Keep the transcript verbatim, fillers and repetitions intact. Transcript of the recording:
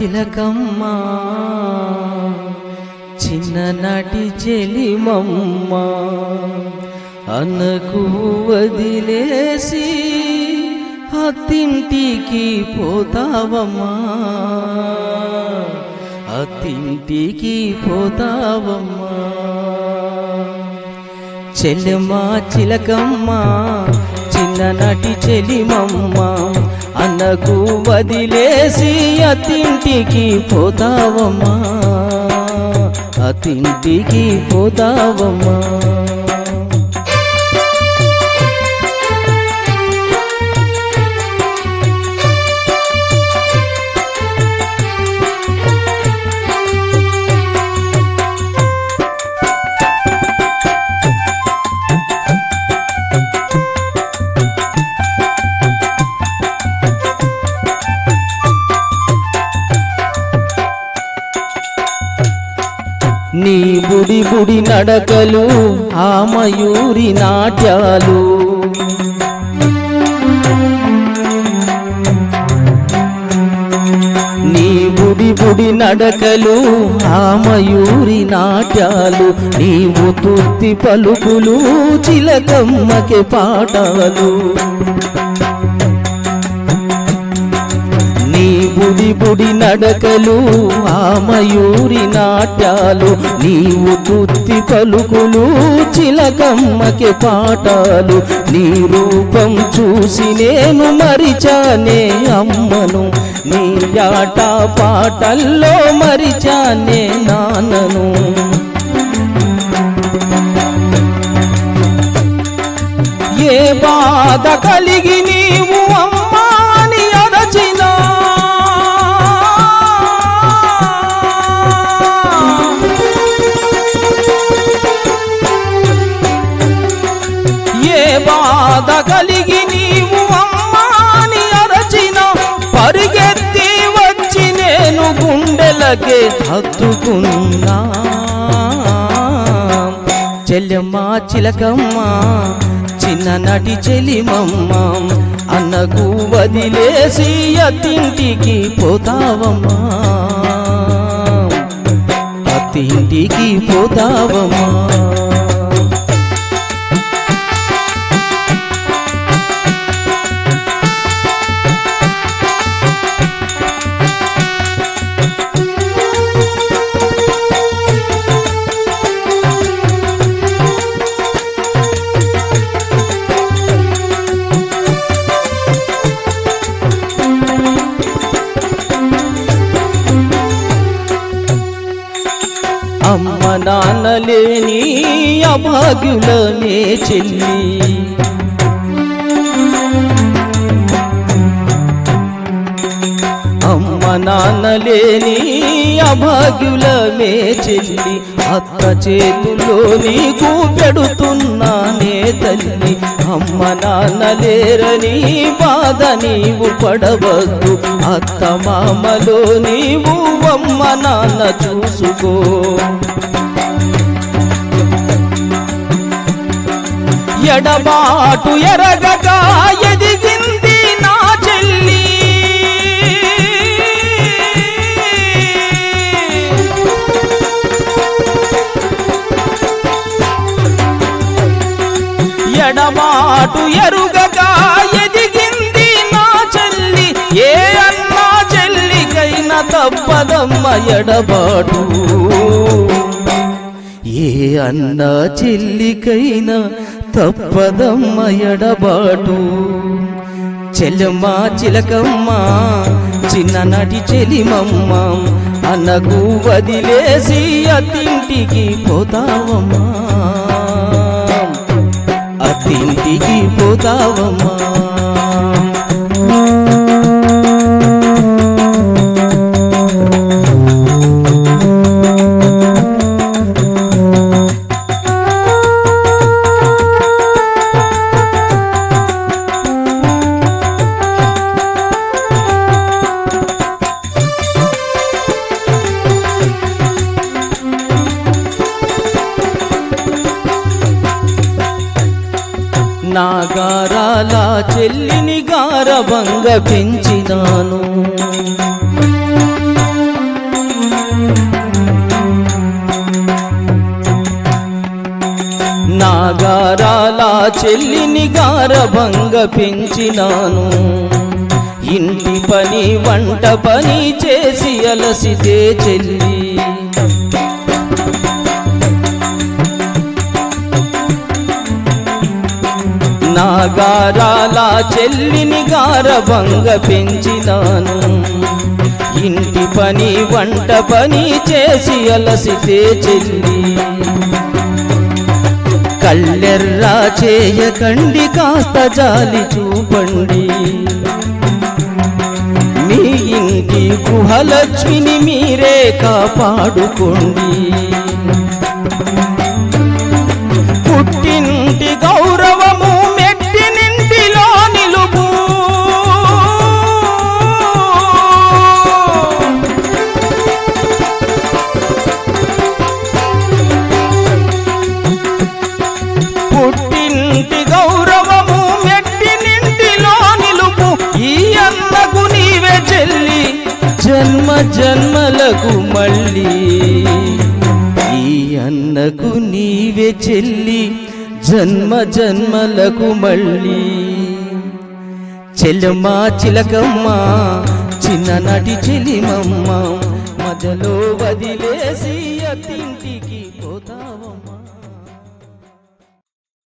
చిలకమ్మ చిన్ననాటి చెలిమమ్మ అన్నకు వదిలేసి అత్తింటికి పోతావమ్మా అత్తింటికి పోతావమ్మా చెల్లెమ్మ చిలకమ్మ చిన్ననాటి చెలిమమ్మ అన్నకు వదిలేసి అత్తింటికి పోతావమ్మా అత్తింటికి పోతావమ్మా నీ బుడి బుడి నడకలు ఆ మయూరి నాట్యాలు నీ బుడి బుడి నడకలు ఆ మయూరి నాట్యాలు నీవు తుత్తి పలుకులు చిలకమ్మకి పాటలు నీ బుడి బుడి నడకలు ఆ మయూరి నాట్యాలు నీవు తుత్తి పలుకులు చిలకమ్మకి పాటలు నీ రూపం చూసి నేను మరిచానే అమ్మను నీ ఆట పాటల్లో మరిచానే నాన్నను ఏ బాధ కలిగి నీవు అమ్మా అని అరచినా ఏ బాధ కలిగి నీవు అమ్మాని అరచిన పరిగెత్తి వచ్చి నేను గుండెలకే హత్తుకున్నా చెల్లెమ్మ చిలకమ్మ చిన్ననాటి చెలిమమ్మ అన్నకు వదిలేసి అత్తింటికి పోతావమ్మా అత్తింటికి పోతావమ్మా అమ్మ నాన్నలేని అభాగ్యులనే చెల్లి అమ్మ నాన్నలేని అభాగ్యులనే చెల్లి అత్త చేతుల్లో నీకు పెడుతున్నానే తల్లి అమ్మ నాన్నలేరని బాధ నీవు పడవద్దు అత్త మామలో నీవు అమ్మ నాన్న చూసుకో ఎడబాటు ఎరగగా ఎదిగింది నా చెల్లి ఎడబాటు ఎరుగగా ఎదిగింది నా చెల్లి ఏ అన్నా చెల్లికైనా తప్పదమ్మ ఎడబాటు ఏ అన్న చెల్లికైనా తప్పదమ్మ ఎడబాటు చెల్లెమ్మ చిలకమ్మ చిన్ననాటి చెలిమమ్మ అన్నకు వదిలేసి అత్తింటికి పోతావమ్మా అత్తింటికి పోతావమ్మా నా గారాల చెల్లిని గారవంగా పెంచినాను నాగారాల చెల్లిని గారభంగ పెంచినాను, ఇంటి పని వంట పని చేసి అలసితే చెల్లి. నాగారాల చెల్లిని గారభంగ పెంచినాను, ఇంటి పని వంట పని చేసి అలసితే చెల్లి. కళ్ళెర్రా చేయకండి, కాస్త జాలి చూపండి, మీ ఇంటి గృహలక్ష్మిని మీరే కాపాడుకోండి. పుట్టింటి గౌరవము మెట్టినింటిలో నిలుపు, పుట్టింటి గౌరవము మెట్టినింటిలో నిలుపు. ఈ అన్నకు నీవే చెల్లి, జన్మ జన్మలకు మళ్ళీ. ఈ అన్నకు నీవే చెల్లి, జన్మ జన్మలకు మళ్ళీ. చెల్లెమ్మ చిలకమ్మ చిన్ననాటి చెలిమమ్మ, మధ్యలో వదిలేసి అతింటికి